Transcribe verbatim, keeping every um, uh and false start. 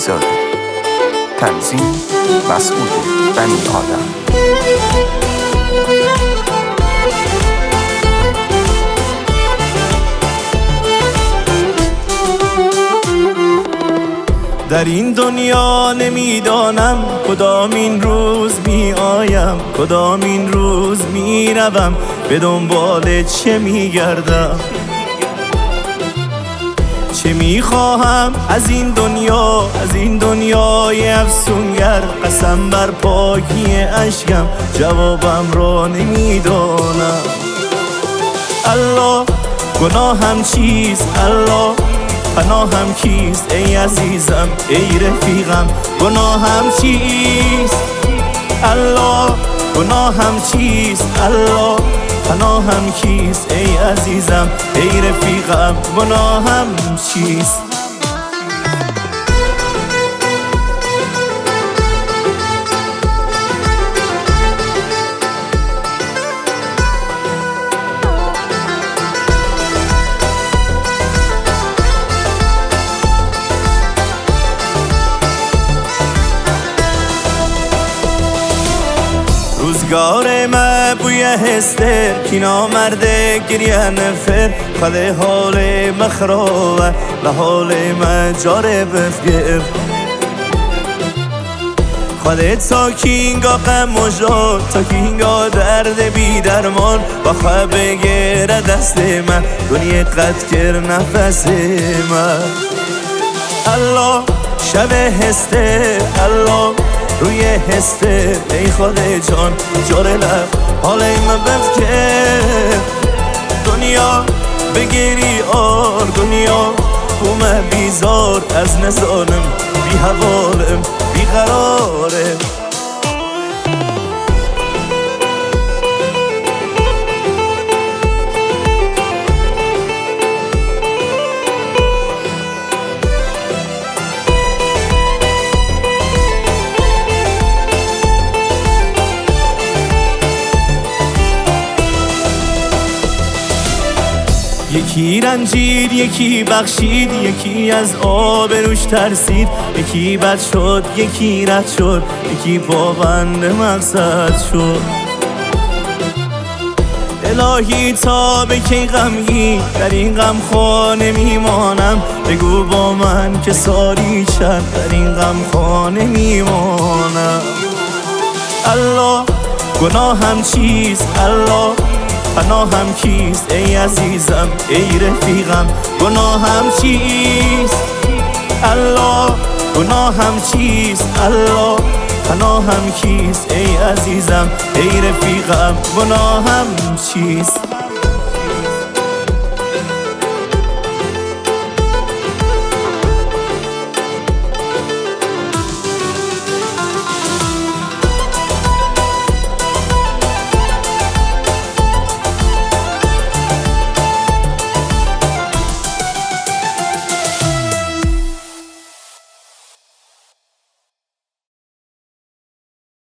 علیزاده. تنظیم مسعود بنی آدم. در این دنیا نمیدانم کدام این روز می آیم، کدام این روز می روم، به دنبال چه می گردم، چه می خواهم از این دنیا، از این دنیای افسونگر. قسم بر پاکی اشکم جوابم را نمیدانم. الله گناهم چیست؟ الله پناهم کیست؟ ای عزیزم ای رفیقم گناهم چیست؟ الله گناهم چیست؟ الله پناهم کیست؟ ای عزیزم ای رفیقم گناهم چیست؟ روزگار ما بوی هستر کی نامرده گریه نفر. خاله حال مخراوه لحال ما جاره بفگر. خاله تا کینگا غم و جار، تا کینگا درد بی درمان. با خواه بگیره دست من دنیا قد کر نفس من. الله شب هسته الله روی هسته ای خاله جان جاره لب حاله من بفکر. دنیا بگیری آر دنیا بومه بیزار از نزانم، بی حوالم بی قراره. یکی رنجید یکی بخشید، یکی از آبروش ترسید. یکی بد شد یکی رد شد، یکی پابند مقصد شد. الهی تا به کی غمگین در این غم خانه میمانم. بگو با من که سالی چند در این غم خانه میمانم. الله گناهم چیست؟ الله پناهم کیست؟ ای عزیزم ای رفیقم گناهم چیست؟ الله گناهم چیست؟ الله پناهم کیست؟ ای عزیزم ای رفیقم گناهم چیست؟